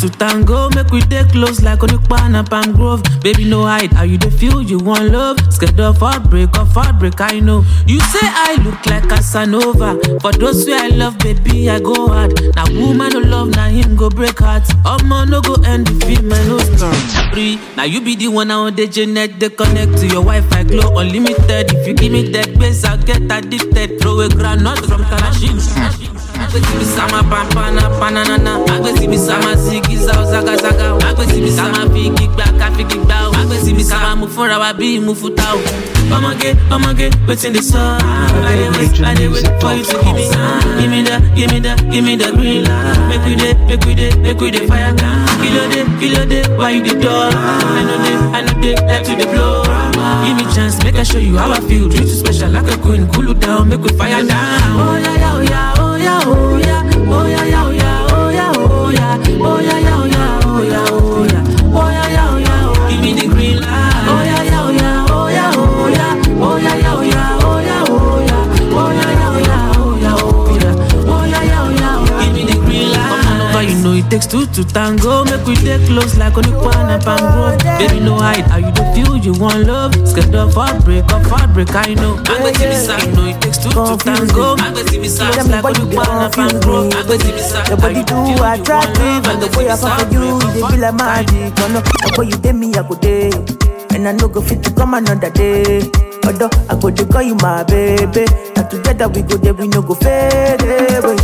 to tango, make we take close like Onipa and Palm Grove. Baby, no hide, how you dey feel? You want love? Scared of heartbreak, of heartbreak, I know. You say I look like Casanova. For those who I love, baby, I go hard. Now woman no love, now him go break hearts. Omo no go end the film, I no stop. Free, now you be the one on the Janet. They connect to your Wi-Fi, glow unlimited. If you give me that base, I'll get addicted. Throw a granite from Kalashim. Agbesi mi sama pampana panana. Agbesi mi sama zigi zao zaga zaga. Agbesi mi sama figi gba ka figi gba. Agbesi mi sama mu funra wa bi mu futa o. Omoge omoge wetin dey so. I dey wait I dey wait for you to give me, give me the give me the give me the green light. Make we dey make we dey make we dey fire down. Kilo dey kilo dey why you dey door? I know dey I know dey let you dey blow. Give me chance make I show you how I feel. Treat you special like a queen. Cool you down make we fire down. Oh yeah yeah oh yeah oh yeah. Oh yeah, oh yeah, yeah, oh yeah, oh yeah, oh yeah, oh yeah, yeah, oh yeah, oh yeah, oh yeah, oh yeah, yeah, oh yeah, oh. Give me the green light. Oh yeah, yeah, oh yeah, oh yeah, oh yeah, oh yeah, yeah, oh yeah, oh yeah, oh yeah, oh yeah, yeah, oh yeah, oh yeah, oh yeah, oh yeah, yeah, oh yeah. Give me the green light. Come on over, you know it takes two to tango. Make we take close like Onipa and Palm Grove. Baby, no hide, how you dey feel? You want love? Scared of heartbreak, of heartbreak, I know. I'm going to be sad, you know it takes two to tango. I'm going to be sad, like Onipa and Palm Grove. The body too attractive, and the way I fuck you, they feel like magic. Oh no, the way you did me, I go day, and I no go fit to come another day. Although I go to call you my baby, and together we go there, we no go fade away.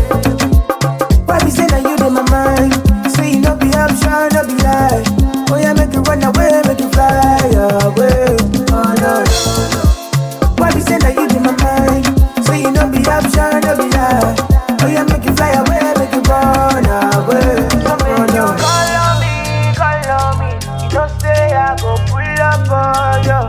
Why we say that you in my mind? Say you no be option, no be lie. Oh yeah, make you run away, make you fly away. Oh no, why we say that you in my mind? Say you no be option, no be lie. Oh yeah, make you fly away, make you run away. Come on, you call on me, call on me. You don't say I go pull up on you.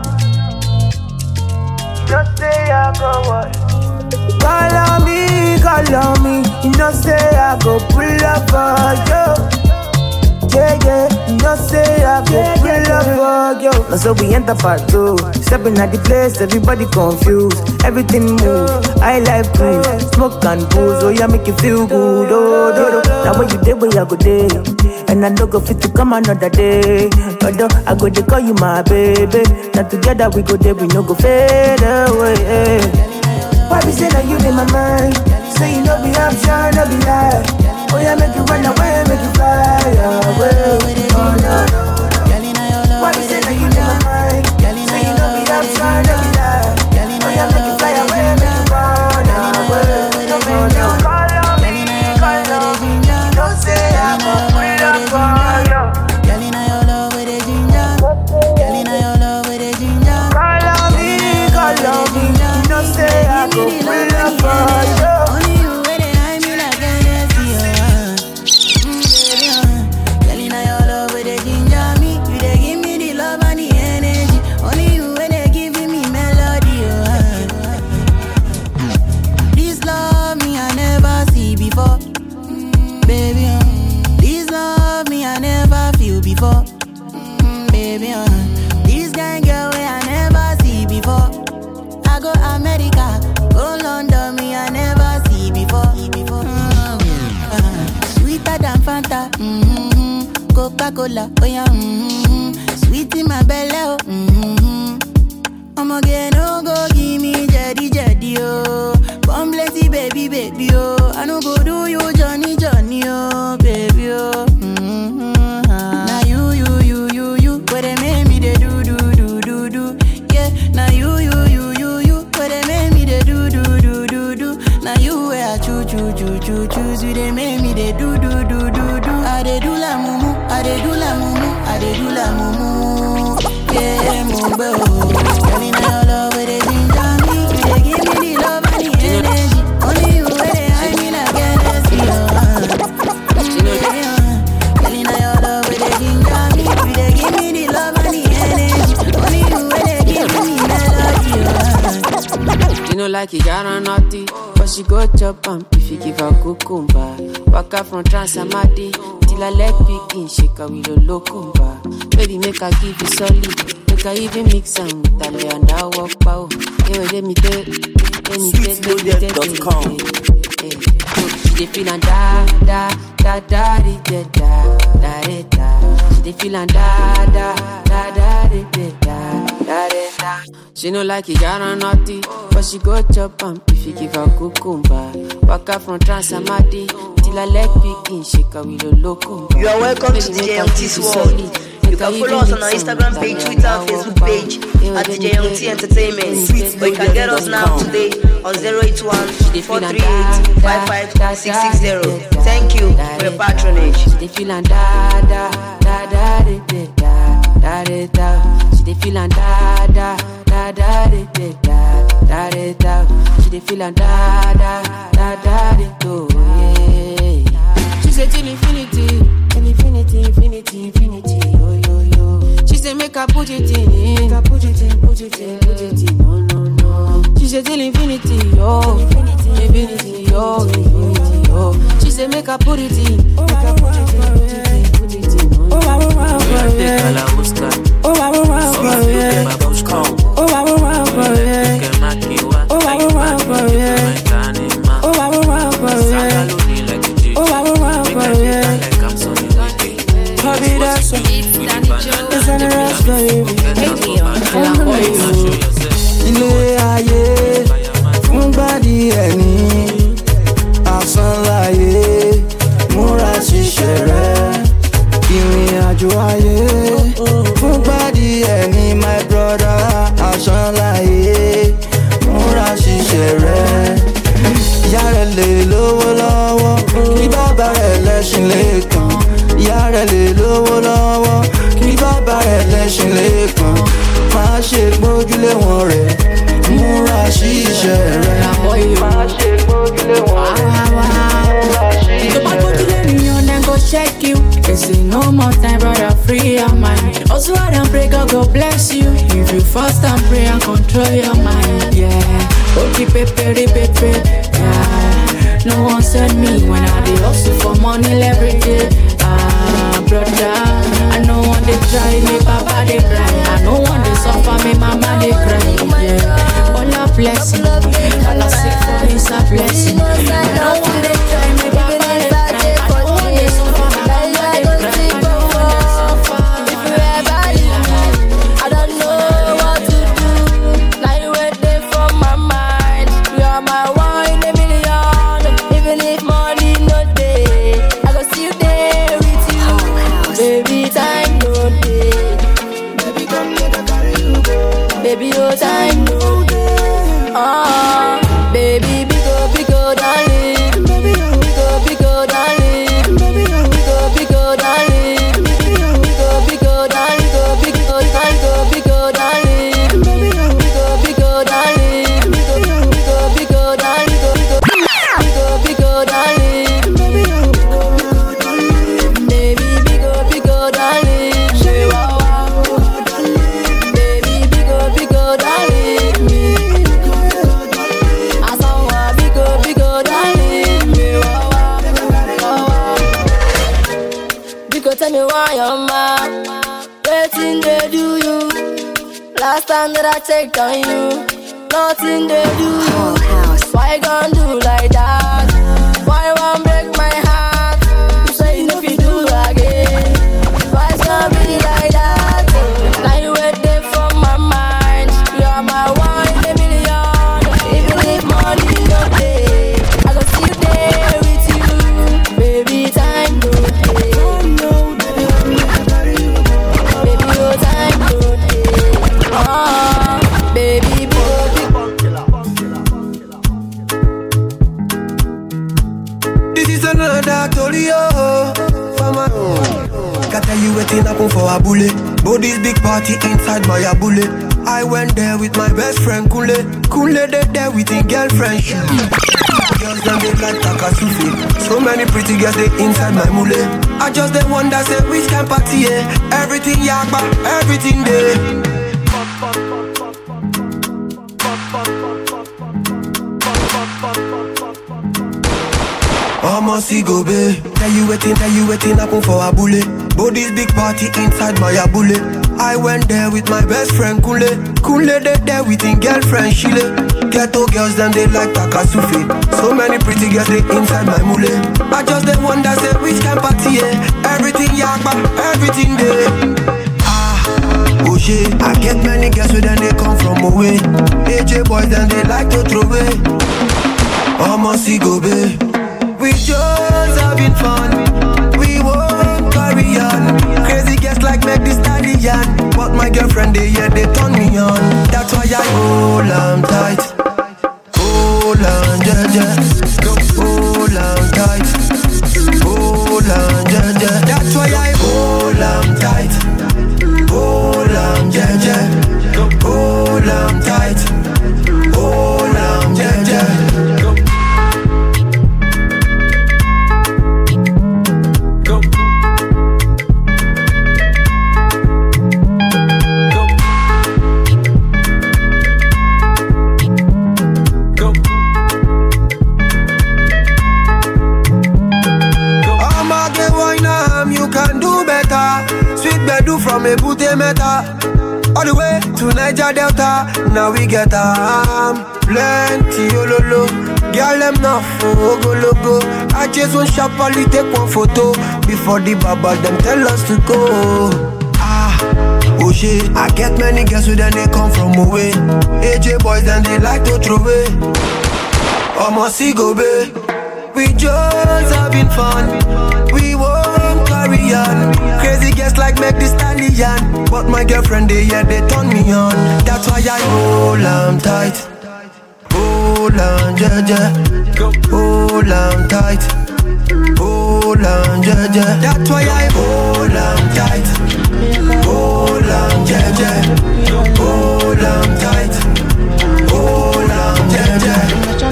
You don't say I go what? Call on me, call on me. You don't say I go pull up on you. Yeah, yeah, you don't say I go pull up on you. Now so we enter part two. Stepping at the place, everybody confused. Everything move, I like cruise. Smoke and booze, oh yeah, make you feel good. Oh, oh, oh. Now when you day, where I go day. And I don't go fit to come another day. Although I go to call you my baby. Now together we go there, we no go fade away. Why we say that you in my mind? Say you no be option, no be lie. Oh yeah, make you run away, make you fly away. Oh no, no. Why we say that you in my mind? Say you no be option, no be lie. Oh yeah, make you fly away, make you run away. Oh no, call on me, call on me. Don't say I go pull up on you. Girl, inna your love with the ginger. Girl, inna your love with the ginger. Call on me, call on me. Don't say I go pull up on you. Only you where they hide me like Hennessy, oh. Mm, baby, oh. Girl, inna your love with the ginger. Me, you they give me the love and the energy. Only you where they giving me melody, oh. This love me I never see before. Baby, uh, this love me I never feel before. Mm, baby, uh, this kind girl way I never see before. I go America, go London, me I never see before. Mm, uh, sweeter than Fanta, mm-hmm. Coca-Cola, oh yeah, mm-hmm. Sweet in my belly, oh, mm-hmm. I'ma get no go give me jetty jetty, oh. Come blessy baby, baby, oh. I no go do you Johnny, Johnny, oh, baby, oh. Mm-hmm. Now you, you, you, you, you, what they make me they do, do, do, do, do. Yeah, now you, you, you, you, you, what they make me they do, do, do, do, do. Now you where I choo, choo, choo, choo, choose you, they make me they do, do, do, do, do. I they do la mumu, I they do la mumu, I they do la mumu. Yeah, mumbo. Girl, inna your love with the ginger me, you they give me the love and the energy. Only you where they hide me like Hennessy, oh. Girl, inna your love with the ginger me, you they give me the love and the energy. Only you where they give me melody, oh. You know like you got on naughty, but she go chop am if you give her cucumber. Walk out from Transamadi till I leg picking, shake her with a locumba. Baby make her give you solid, make her even mix am with a lay and I walk pow. Hey, let me tell, let me tell, let me tell, com. She dey feel and da da da da da da. da da da. She dey feel and da da da da da da da da da. She no like it, got on naughty, but she go chop am if you give her cucumber. Waka from Transamadi till her leg begin shake her with a loco. You are welcome to D J Young T's world. You can follow us on our Instagram page, Twitter, and Facebook page at D J Young T Entertainment. Or you can get us now today on zero eight one, four three eight, five five six six zero. Thank you for your patronage. She dey feel and da da da da da da da da. She dey feel and da da da da da da da da da. She dey feel and da da da da da da. She say till infinity, infinity, infinity, infinity. Oh yo yo. She say make her put it in, make her put it in, put it in, put it in. No no no. She say till infinity, oh infinity, infinity, oh infinity, oh. She say make her put it in, make her put it in, put it in, put it in. Oh wow wow wow. Oh wow wow wow. Oh wow wow wow. Oh wow wow wow. Oh wow wow wow. Oh wow wow wow. Hobby that's so. It's an rush baby. Ilé ayé fún gbádìí ẹni asán láyé múra ṣiṣẹ́ rẹ̀ ìrìn àjò ayé fún gbádìí ẹni my brother asán láyé múra ṣiṣẹ́ rẹ̀ ìyá rẹ̀ lè lówó lọ́wọ́ kí bàbá rẹ̀ lẹ́ṣin lẹ́ẹ̀kan ìyá rẹ̀ lè lówó lọ́wọ́ kí bàbá rẹ̀ lẹ́ṣin lẹ́ẹ̀kan má ṣe gbójúlé wọn rẹ̀ múra ṣiṣẹ́ rẹ̀ má ṣe gbójúlé wọn rẹ̀ múra ṣiṣẹ́ rẹ̀. Then go check you. They say no more time, brother, free your mind. Also, I don't pray, God, God bless you. If you fast and pray and control your mind, yeah. Okay, pepe, pepe, yeah. No one said me when I did hustle for money every day. Ah, brother, I know one they try, me papa they cry. I know one they suffer, me mama they cry. Yeah, all a blessing, all I say for me is a blessing. I know one they try, me papa they cry. I know one they suffer, me mama they cry. If you ever leave me, I don't know what to do. Now you wait there from my mind. You are my one in a million. Even if money no day, I go see you there with you. Baby, time no day. Baby, come let me carry you go. Baby, your time no day. Ah, baby, big up, big up, darling. Baby, big up, big up, darling. Baby, big up, big up, darling. Big up, big up, darling. Big up, big up, darling. Baby, big up, big up, darling. Big up, big up, big up, darling. Big up, big up, darling. Baby, baby, big up, big up, darling. Baby, big up, big up, darling. I saw a big up, big up, darling. Because tell me why you're mad. Waiting they do you. Last time that I checked on you, nothing they do you. Why gon' do like that? Why won't break my heart? You say you know if you do again. Why it's gonna be like that? Now you wait there from my mind. You are my one in a million. Even if money no day, I go see you there with you. Baby, time no day. Baby, your time no day. Ah, baby, baby. This is another Tolio from my Can't tell you waiting happen for a bullet. But this big party inside my bullet. I went there with my best friend Kule. Kule they there with his girlfriend. Girls them they like Takasufi. So many pretty girls they inside my mule. I just the one that say which can party yeah. Everything yakba, everything there. Almost see go be. Tell you waiting, tell you waiting happen for a bullet. But this big party inside my bullet. I went there with my best friend Kule. Kule they there with his girlfriend Shile. Ghetto girls them they like Takasufi. So many pretty girls they inside my mule. I just the one that say which can party yeah. everything yakba, everything there. Ah, oh shit, I get many girls with them they come from away. A J boys then they like to throw away. Almost see go be. We just having fun. We won't carry on. Crazy girls like make this stallion. But my girlfriend they yeah they turn me on. That's why I hold on tight. Hold on, yeah, yeah. Hold on tight. Hold on, yeah, yeah. That's why I hold on tight. Hold on, yeah, yeah. Hold on tight. Hold on, yeah, yeah. From a booty meta all the way to Niger Delta. Now we get um plenty ololo. Girl them now for go logo. I just want sharply take one photo before the baba them tell us to go. Ah, oh shit, I get many girls with them they come from away. A J boys then they like to throw away. Almost see go be. We just having fun. We won't carry on. Crazy girls like make this stallion. But my girlfriend they yeah they turn me on. That's why I hold on tight. Hold on, yeah, yeah. Hold on tight. Hold on, yeah, yeah. That's why I hold on tight. Hold on, yeah, yeah. Hold on tight. Hold on, yeah, yeah.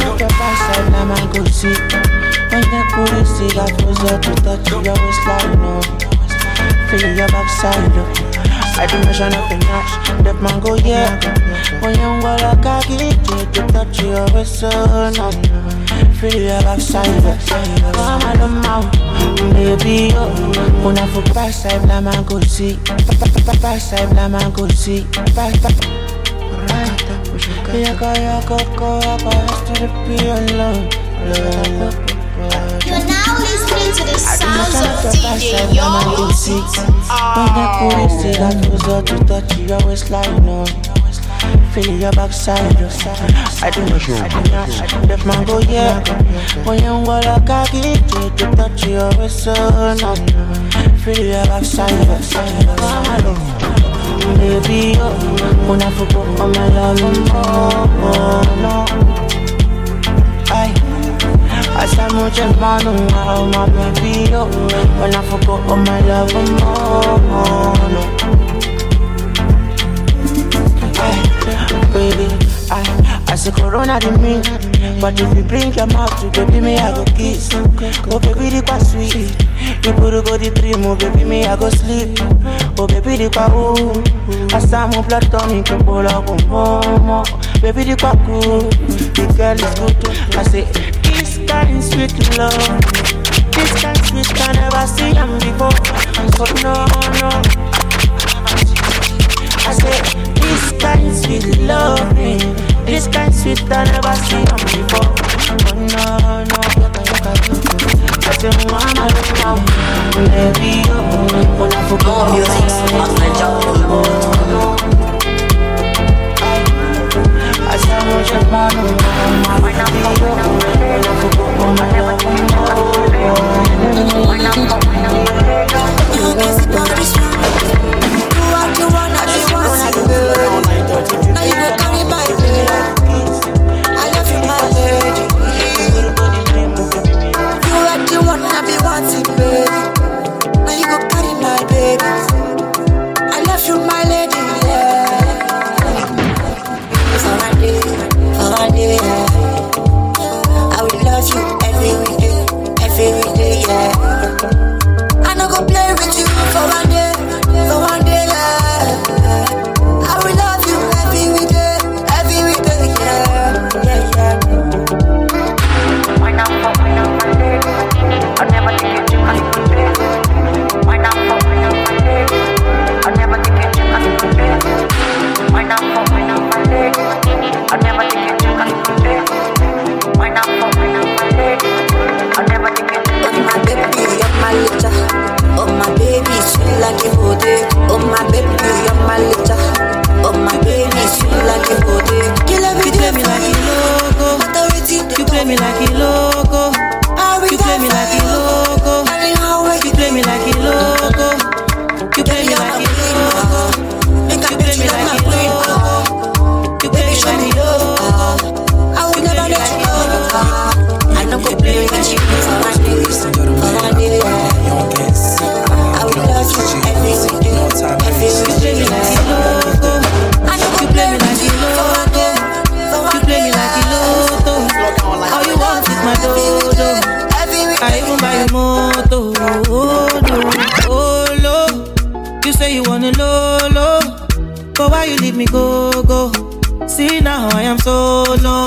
When you put it, see that was up to touch your waistline, no. Feel your backside, no. I do measure up a notch, that mango, yeah. When you go like I get you to touch your waistline, no. Feel your backside, come on the mouth, baby, oh. When I for backside, la mango, see. Backside, la mango, see. Backside. Yeah, go, yeah, go, go, go, to the piano, love. You are now listening to the sounds of D J Young T. When I put it, see that was up to touch your waistline, no. Feel your backside, I do not, I do not, that mango, yeah. When you go like I get you to touch your waistline, no. Feel your backside, baby, oh. When I forgot all my love, oh, no. I I said much of my my baby, oh. When I forgot all my love, oh, no. Ay, baby, I, I say Corona the mean. But if you blink your mouth to baby, me I go kiss. Oh baby, the quite sweet. You put go the dream, oh baby, me I go sleep. Oh baby, the quite ooh. I saw my blood tonic, you pull up on mama. Baby, the quite cool. The girl is good. I say this kind of sweet love, this kind of sweet I never see them before. So no, no. I say this kind of sweet love, this kind of sweet I never see them before. Oh no, no. I say mama, baby, oh, when I forgot music, my job, I said much of my own. When I forgot, when I forgot, when I never now you will carry my baby. I love you, my lady. You like the one I be wanting, baby. Now you go carry my baby. I love you, my lady. Yeah. It's all I did, all I did. play me like a loco. You play me like a loco. You play me like a loco. You play me like a loco. You play me like a loco. You play me like a loco. I will never let you go. I don't go play with you for my days. For my days. I will love you every day. Every day. You play me like a loco. You play me like a loco. You play me like a loco. All you want is my dodo. I even buy a moto. Oh no, oh no. You say you want a lolo, but why you leave me go go? See now I am solo.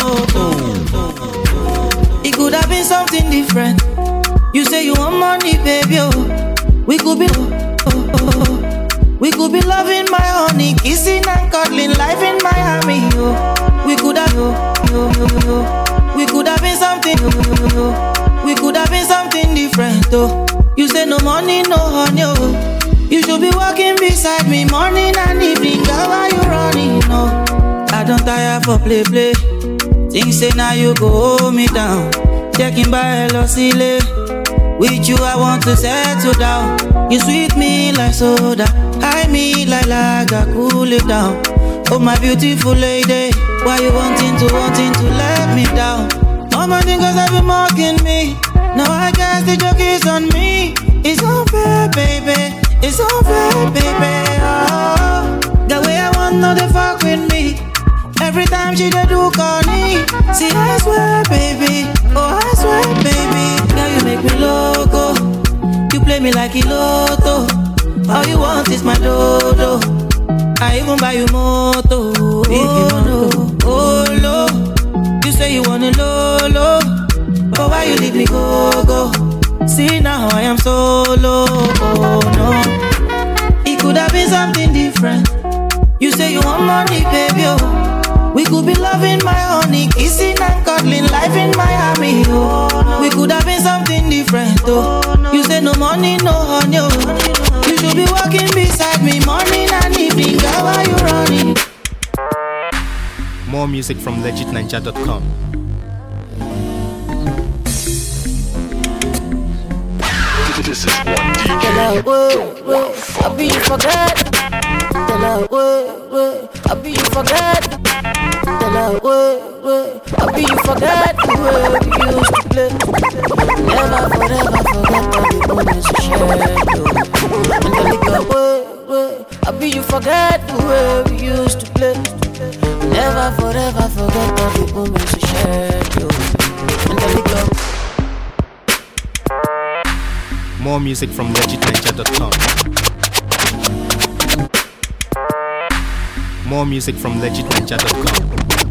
It could have been something different. You say you want money, baby. Oh, we could be, oh, oh, oh. We could be loving my honey, kissing and cuddling, life in Miami. Oh, we could have, oh, oh, oh, oh. We could have been something. Oh, oh, oh. We could have been something different. Oh, you say no money, no honey. Oh, you should be walking beside me morning and evening. Girl, why you running? No, I don't tire for play play. Things say now you go hold me down. Checking by Hello Silly. With you I want to settle down. You sweet me like soda, high me like lager, cool it down. Oh my beautiful lady, why you wanting to, wanting to let me down? All my niggas have been mocking me. Now I guess the joke is on me. It's unfair, baby. It's unfair, baby. Oh, the way I want no they fuck with me. Every time she dey do corny. See I swear, baby. Oh I swear, baby. Now you make me loco. You play me like a lotto. All you want is my dodo. I even buy you moto. Oh no, oh no. You say you want a lolo, but why you leave me go go? See now I am solo. Oh no, it could have been something different. You say you want money, baby. Oh, we could be loving my honey, kissing and cuddling, life in Miami. Oh, we could have been something different. Oh, you say no money, no honey. Oh, you should be walking beside me morning and evening. Girl, why you running? More music from legit ninja dot com. This is one D J. Tell her, wait, wait, I be you forget. Tell her, wait, wait, I be you forget. Tell her, wait, wait, I be you forget the way we used to play. Never, forever forget all the moments we shared. And then we go, wait, wait, I be you forget the way we used to play. Never, forever forget all the moments we shared. And then we go. More music from legit ninja dot com. More music from legit ninja dot com.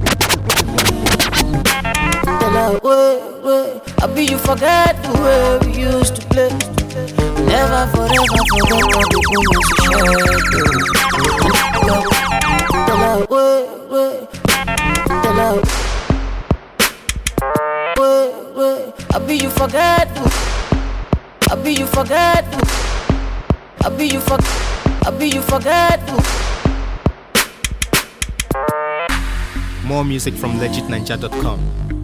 Tell her, wait, wait, I be you forget the way we used to play. Never, forever forget all the moments we shared. Tell her, wait, wait, tell her, wait, wait, I be you forget. I be you forget. I be you for. I be you forget. More music from legit ninja dot com.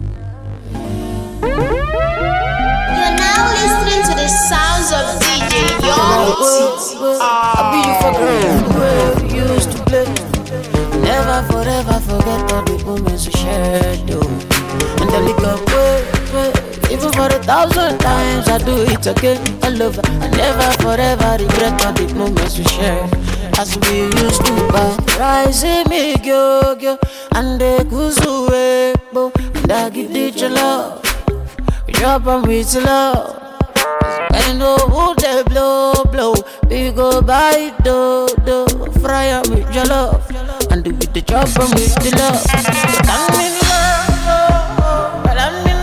You're now listening to the sounds of D J Young T. I be you forget the way we used to play. Never, forever forget all the moments we shared. And then we go, wait, wait. Even for a thousand times I do it again. I love her. I never forever regret all the moments we share. As we used to buy rising me yo yo and the kuzuwe bo and I give it your love. We drop and with love. And no who they blow blow. We go buy do do fry and with your love. And do with the drop and with the love. I'm in love. But I'm in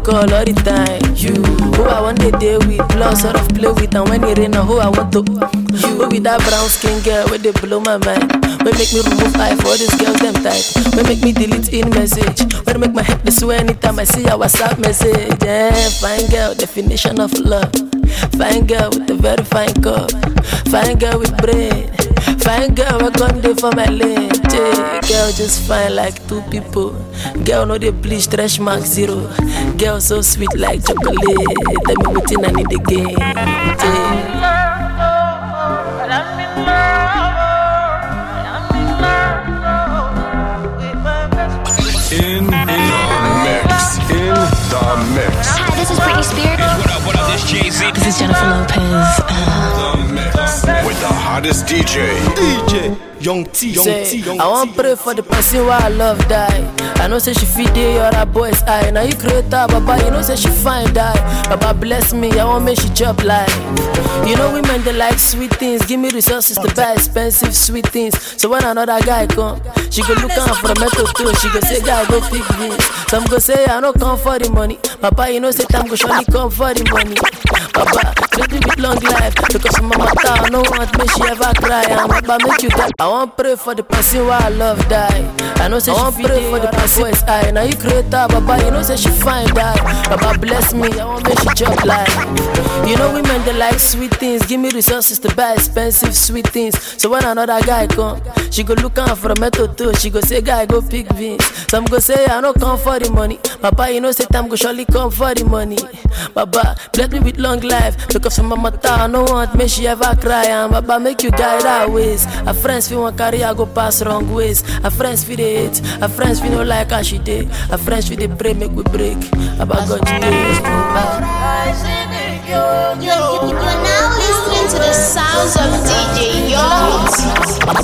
call all the time. You, who I want to deal with, plus sort of play with, and when it rain, who I want to. You, who be that brown skin girl, where they blow my mind. Where make me remove eye for these girls them type. Where make me delete in message. Where make my head this way anytime I see a WhatsApp message. Yeah, fine girl, definition of love. Fine girl with a very fine cup. Fine girl with brain. Fine girl, I come there for my lane. Yeah, girl just fine like two people. Girl no they bleach, stretch mark zero. Girl so sweet like chocolate. Tell me what I need again. Yeah. In the mix, in the mix. Hi, this is Britney Spears. What up, what up, this Jay-Z. This is Jennifer Lopez. The mix with the hottest D J. D J Young T, Young Say, T, Young I want pray for the person why I love die. I know say she feed the other boys eye. Now you create her, Baba, you know say she fine die. Baba bless me, I want make she chop life. You know women they like sweet things. Give me resources to buy expensive sweet things. So when another guy come, she go look out for the metal too. She go say, guy go pick this. Some go say I no come for the money. Papa, you know say time go surely come for the money. Papa, let me with long life because my mama I no want me she ever cry. And Papa make you die. I want pray for the person why I love die. I know say I want pray for the person who's eye. Now you create her, Baba, you know say she fine die. Baba bless me, I want make she chop life. You know women they like sweet things. Give me resources to buy expensive sweet things. So when another guy come, she go look out for a metal too. She go say, guy go pick beans. Some go say I no come for the money. Papa, you know say time go surely come for the money. Baba bless me with long life because my mama I no want me she ever cry. And Baba make you guide her ways. Her friends feel one carry I go pass wrong ways. Her friends feel they hate. Her friends feel no like how she did. Her friends feel they pray make we break. Baba God today. You're, you're now listening to the sounds of D J Young.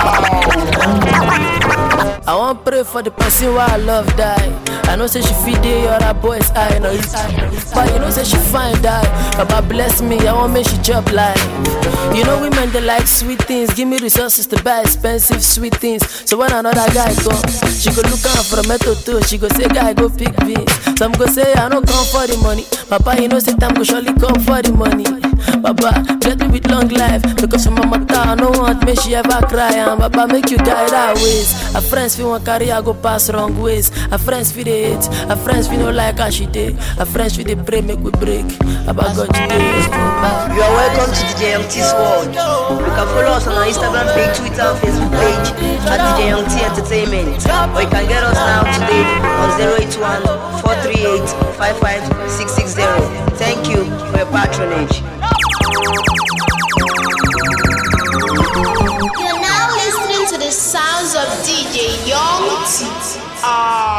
I want pray for the person why I love die. I know say she feed the other boys eye. No, but you know say she fine die. Baba bless me, I want make she chop life. You know women they like sweet things. Give me resources to buy expensive sweet things. So when another guy come, she go look out for a metal too. She go say, guy go pick beans. Some go say I no come for the money. Papa, you know say time go surely come for the money. Baba bless me with long life because my mama I no want me she ever cry. And Baba make you guide her ways. Her friends feel one carry I go pass wrong ways. Her friends feel they hate. Her friends feel no like how she did. Her friends feel they pray make we break. Baba God today. You are welcome to D J Young T's world. You can follow us on our Instagram page, Twitter, and Facebook page at D J Young T Entertainment. Or you can get us now today on zero eight one, four three eight, five five six six zero. Thank you for your patronage. You're now listening to the sounds of D J Young T. Ah.